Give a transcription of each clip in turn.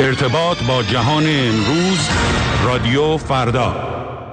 ارتباط با جهان امروز، رادیو فردا.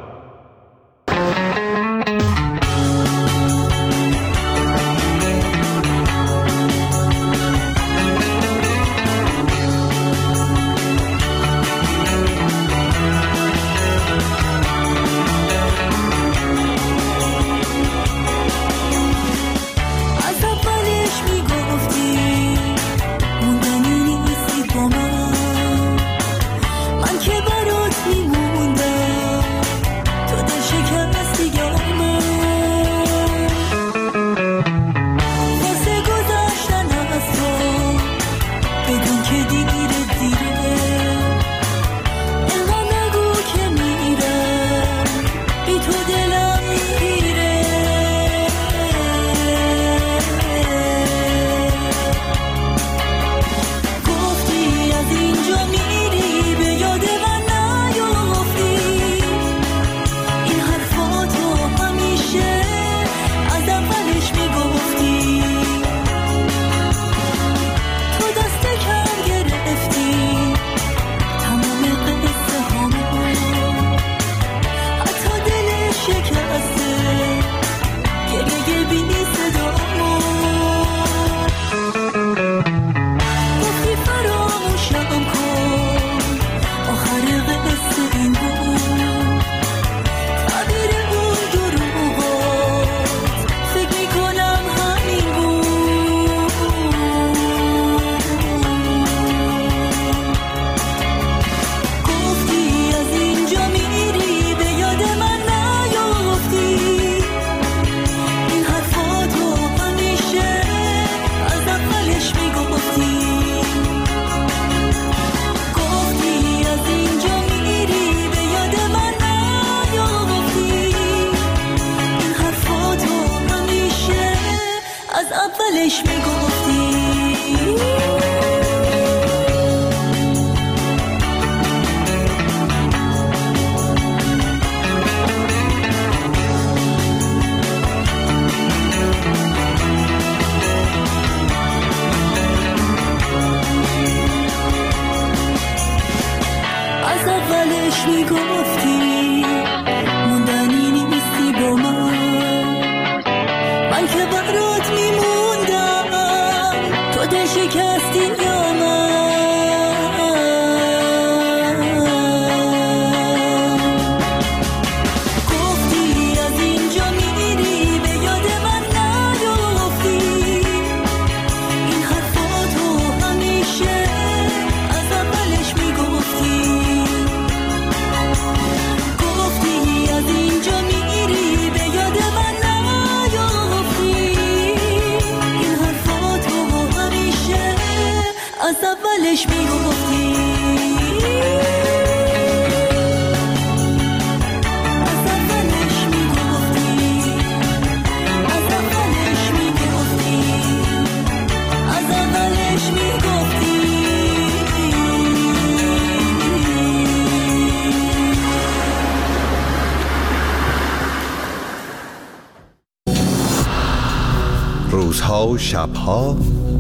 روزها و شبها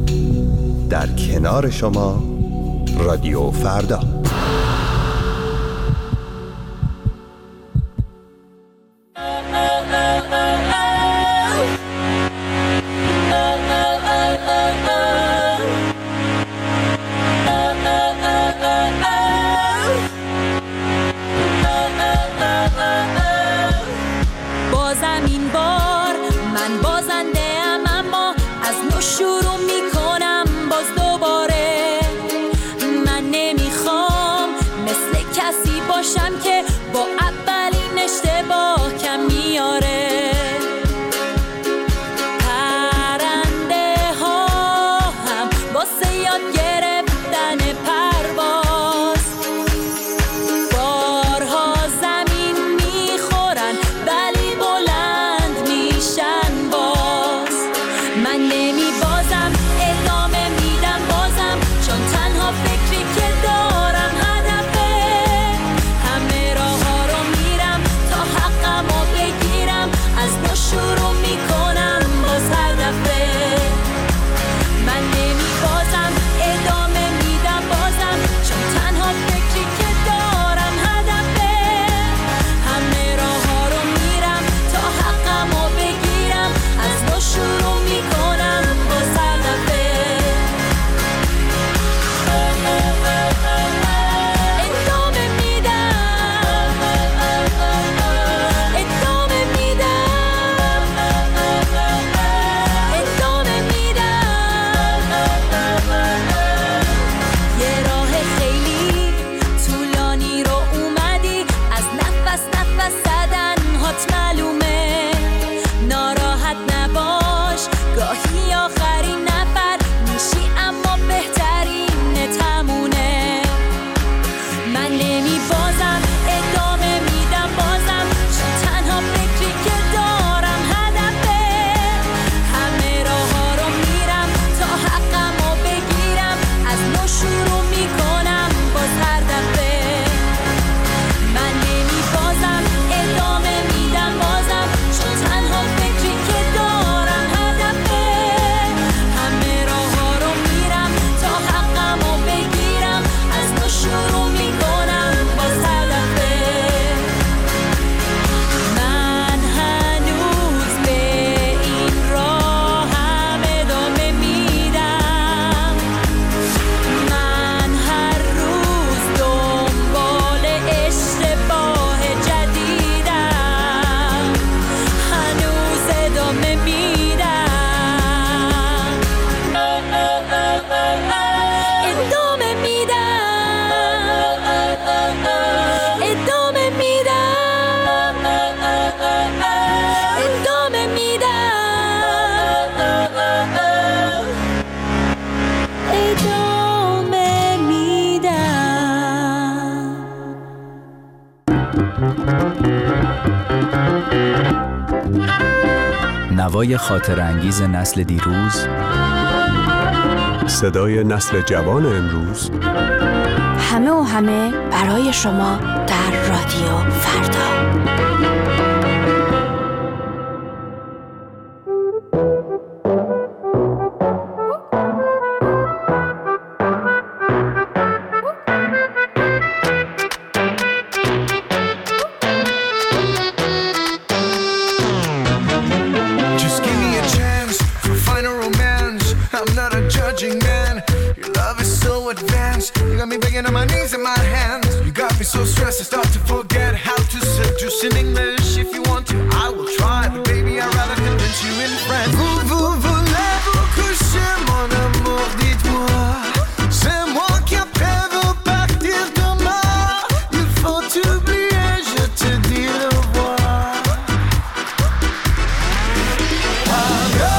در کنار شما، رادیو فردا. بازم این بار من بازنده ام، اما از نو شروع میکنم باز دوباره. من نمیخوام نوای خاطرانگیز نسل دیروز، صدای نسل جوان امروز، همه و همه برای شما در رادیو فردا. So stressed I start to forget how to seduce in English. If you want to, I will try, but baby I'd rather convince you in French. Vous voulez-vous coucher mon amour, dites-moi. C'est moi qui après veux partir demain. Il faut t'oublier, je te dis au revoir. Adieu.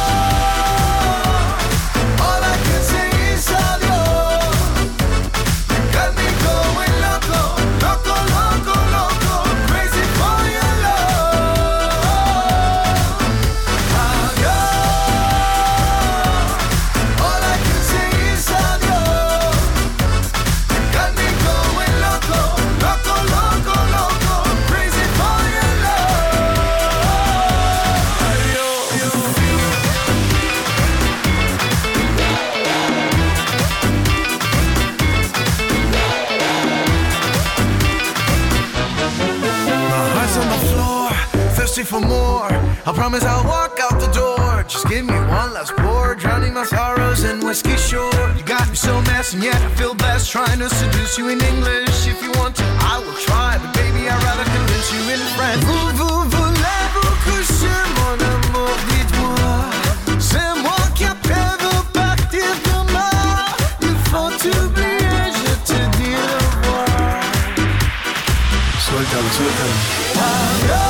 All I can say is adieu. Got me going loco. Loco, loco, loco, crazy for your love. Adieu. All I can say is adieu. Got me going loco, loco, loco, loco, crazy for your love. Adieu. My heart's on the floor, thirsty for more. I promise I'll walk out the door. Just give me one last pour, drowning my sorrows in whiskey shore. You got me so messed and yet I feel blessed, trying to seduce you in English. If you want to, I will try, but baby I'd rather convince you in French. Vous voulez-vous coucher mon amour, dites-moi. C'est moi qui après veux partir demain. Il faut t'oublier, je te dis au revoir. Suéltalo, suéltalo. Adieu.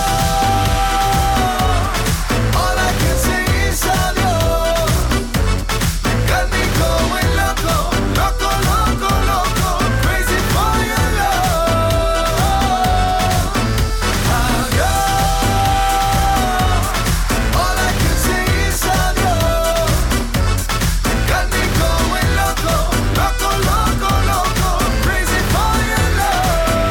All I can say is adieu. Got me going loco, loco, loco, loco, crazy for your love. Adieu. All I can say is adieu. Got me going loco, loco, loco, loco, crazy for your love.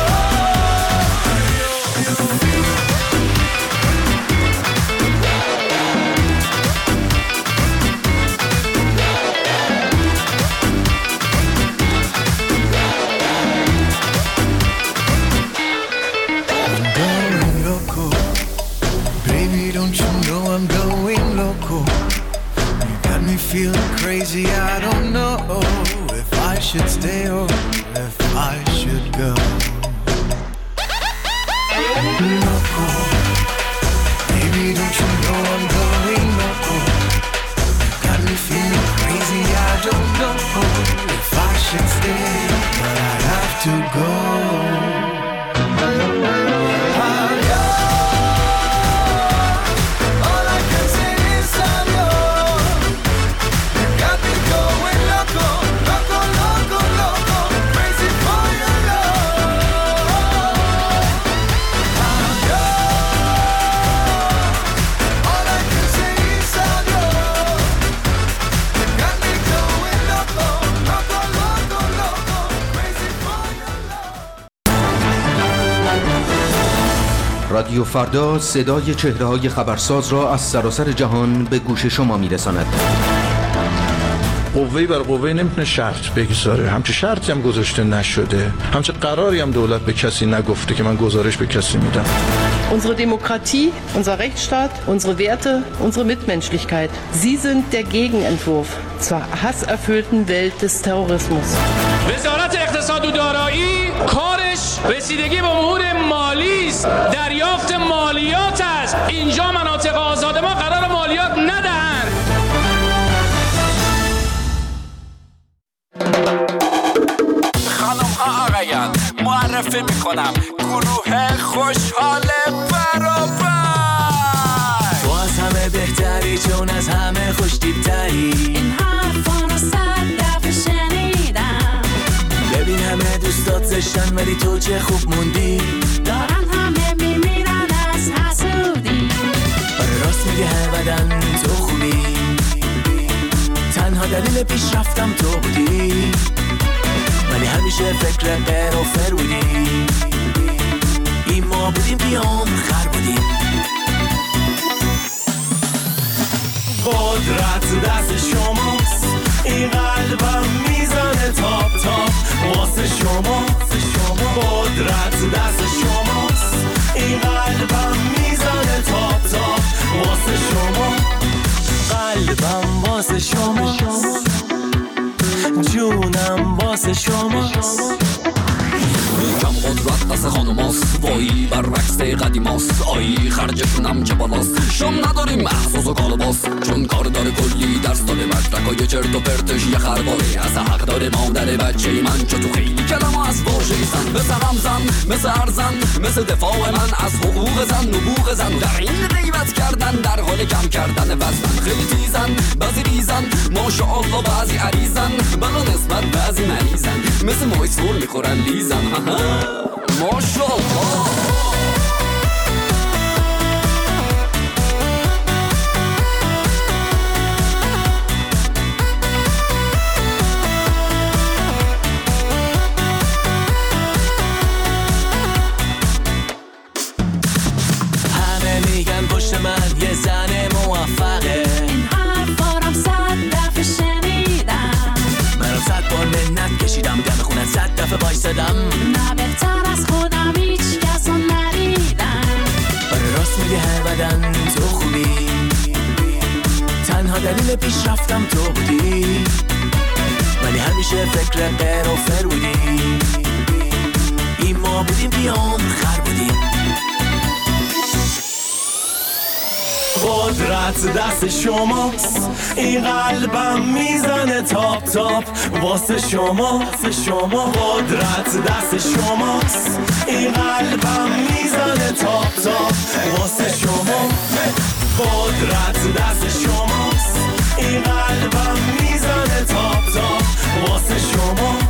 I'm going loco. Baby, don't you know I'm going loco? You got me feeling crazy. I don't know if I should stay or if I should go. Loco. Baby, don't you know I'm going loco? You got me feeling crazy. I don't know if I should stay, but I have to go. All I can say is adieu. You got me going loco, loco, loco, loco, crazy for your love. Adieu. All I can say is adieu. You got me going loco, loco, loco, loco, crazy for your love. رادیو فردا صدای چهره‌های خبرساز را از سراسر جهان به گوش شما می‌رساند. قوه‌ای بر قوه نمیتونه شرط بگذاره، همچه شرطی هم گذاشته نشده، همچه قراری هم دولت به کسی نگفته که من گزارش به کسی میدم. Unsere Demokratie, unser Rechtsstaat, unsere Werte, unsere Mitmenschlichkeit. Sie sind der Gegenentwurf zur hasserfüllten Welt des Terrorismus. وزارت اقتصاد و دارایی کارش رسیدگی به امور مالی است، دریافت مالیات است. اینجا مناطق آزاد ما قرار مالیات ندهند. خانم ها آقایان، معرفی میکنم گروه خوشحال برابر. تو از همه بهتری چون از همه خوشتیبتری. این حرفا رو 100 دفعه شنیدم. ببین همه دوستات زشتن ولی تو چه خوب موندی. دارن همه میمیرن از حسودی. آره راست راست میگه بدن تو خوبی، تنها دلیل پیشرفتم تو بودی، ولی همیشه فکر غیر و فر بودی. این ما بودیم بیام خر بودیم. قدرت دست شماست، این قلبم میزنه تاپ تاپ واسه شما. قدرت دست شماست، این قلبم میزنه تاپ تاپ واسه شما. قلبم واسه شما، جونم واسه شما. کم قدرت دست خانوماست، وایی برعکس قدیماست. آیی خرجشونم چه بالاست، شام نداریم محسوس و کالباس. چون کار داره کلی درس داره، مدرکای چرت و پرتش یه خرباره. از حق داره مادر بچه من، چو تو خیلی کلمه از واژه زن. مثل همزن، مثل ارزن، مثل دفاع من از حقوق زن. نبوغ زن در این غیبت کردن، در حال کم کردن وزن. خیلی تیزن، بعضی ریزن، ماشاءالله بعضی عریزن، بلا نسبت بعضی مریضن. مثل مایسور میخورن لیزن، ماشاءالله. همه میگن پشت من یه زن موفقه، این حرفارم 100 دفعه شنیدم، منم 100 بار منت کشیدم، دم خونه 100 دفعه بایستدم. نه بهتر از خودم هیچ کس رو ندیدم. آره راست میگه بدن تو خوبی، تنها دلیل پیشرفتم تو بودی، ولی همیشه فکر غیر و فر بودی. این ما بودیم بیام خر بودیم. قدرت دست شماست، این قلبم میزنه تاپ تاپ واسه شما. قدرت دست شماست، این قلبم میزنه تاپ تاپ واسه شما. قدرت دست شماست، این قلبم میزنه تاپ تاپ واسه شما.